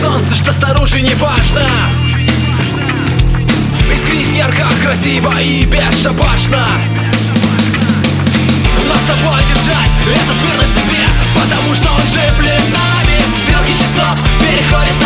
солнце, что снаружи не важно. Искрить ярко, красиво и бесшабашно. Но с собой держать этот мир на себе, потому что он жив лишь нами. Стрелки часов переходят на